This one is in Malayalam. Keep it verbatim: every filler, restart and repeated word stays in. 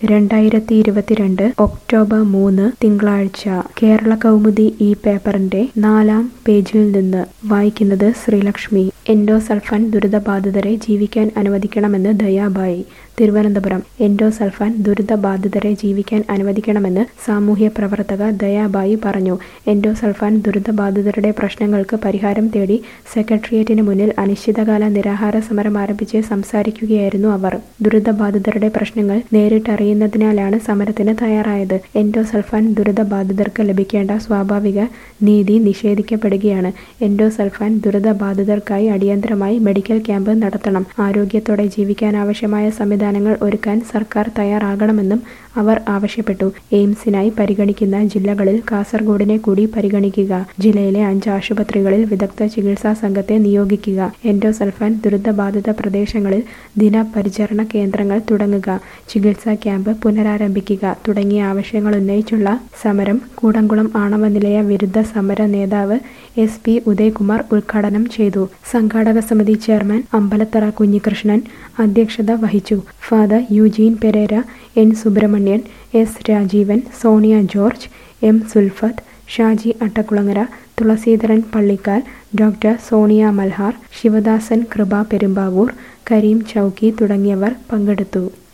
രണ്ടായിരത്തി ഇരുപത്തിരണ്ട് ഒക്ടോബർ മൂന്ന് തിങ്കളാഴ്ച കേരള കൗമുദി ഈ പേപ്പറിന്റെ നാലാം പേജിൽ നിന്ന് വായിക്കുന്നത് ശ്രീലക്ഷ്മി. എൻഡോസൾഫാൻ ദുരിതബാധിതരെ ജീവിക്കാൻ അനുവദിക്കണമെന്ന് ദയാബായി. തിരുവനന്തപുരം. എൻഡോസൾഫാൻ ദുരിതബാധിതരെ ജീവിക്കാൻ അനുവദിക്കണമെന്ന് സാമൂഹ്യ പ്രവർത്തക ദയാബായി പറഞ്ഞു. എൻഡോസൾഫാൻ ദുരിതബാധിതരുടെ പ്രശ്നങ്ങൾക്ക് പരിഹാരം തേടി സെക്രട്ടേറിയറ്റിന് മുന്നിൽ അനിശ്ചിതകാല നിരാഹാര സമരം ആരംഭിച്ച് സംസാരിക്കുകയായിരുന്നു അവർ. ദുരിതബാധിതരുടെ പ്രശ്നങ്ങൾ നേരിട്ടറിയുന്നതിനാലാണ് സമരത്തിന് തയ്യാറായത്. എൻഡോസൾഫാൻ ദുരിതബാധിതർക്ക് ലഭിക്കേണ്ട സ്വാഭാവിക നീതി നിഷേധിക്കപ്പെടുകയാണ്. എൻഡോസൾഫാൻ ദുരിതബാധിതർക്കായി അടിയന്തരമായി മെഡിക്കൽ ക്യാമ്പ് നടത്തണം. ആരോഗ്യത്തോടെ ജീവിക്കാനാവശ്യമായ സംവിധാനങ്ങൾ ഒരുക്കാൻ സർക്കാർ തയ്യാറാകണമെന്നും അവർ ആവശ്യപ്പെട്ടു. എയിംസിനായി പരിഗണിക്കുന്ന ജില്ലകളിൽ കാസർഗോഡിനെ കൂടി പരിഗണിക്കുക. ജില്ലയിലെ അഞ്ച് ആശുപത്രികളിൽ വിദഗ്ധ ചികിത്സാ സംഘത്തെ നിയോഗിക്കുക. എൻഡോസൾഫാൻ ദുരിതബാധിത പ്രദേശങ്ങളിൽ ദിനപരിചരണ കേന്ദ്രങ്ങൾ തുടങ്ങുക. ചികിത്സാ ക്യാമ്പ് പുനരാരംഭിക്കുക തുടങ്ങിയ ആവശ്യങ്ങളുന്നയിച്ചുള്ള സമരം കൂടംകുളം ആണവ നിലയ വിരുദ്ധ സമര നേതാവ് എസ് പി ഉദയകുമാർ ഉദ്ഘാടനം ചെയ്തു. സംഘാടക സമിതി ചെയർമാൻ അമ്പലത്തറ കുഞ്ഞികൃഷ്ണൻ അധ്യക്ഷത വഹിച്ചു. Father Eugene Pereira, N Subramanian, S Rajeevan, Sonia George, M Sulfath, Shaji Attakulangara, Thulaseedharan Pallikkal, doctor Sonia Malhar, Sivadasan Kripa Perumbavoor, Kareem ചൗക്കി തുടങ്ങിയവർ പങ്കെടുത്തു.